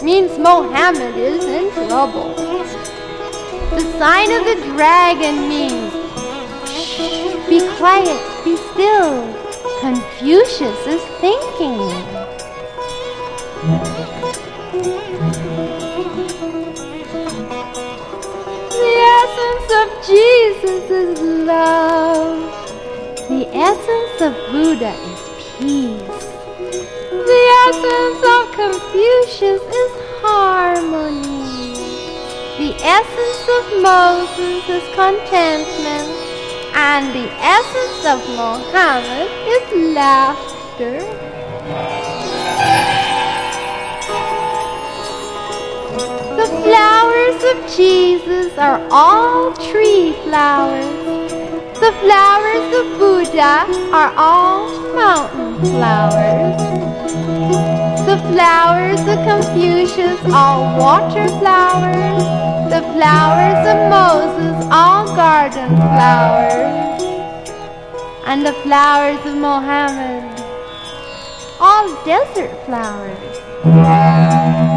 means Mohammed is in trouble. The sign of the dragon means, shh, be quiet, be still. Confucius is thinking. The essence of Jesus is love. The essence of Buddha is peace. The essence of Confucius is harmony. The essence of Moses is contentment. And the essence of Mohammed is laughter. The flowers of Jesus are all tree flowers. The flowers of Buddha are all mountain flowers. The flowers of Confucius are water flowers. The flowers of Moses all garden flowers. And the flowers of Mohammed all desert flowers.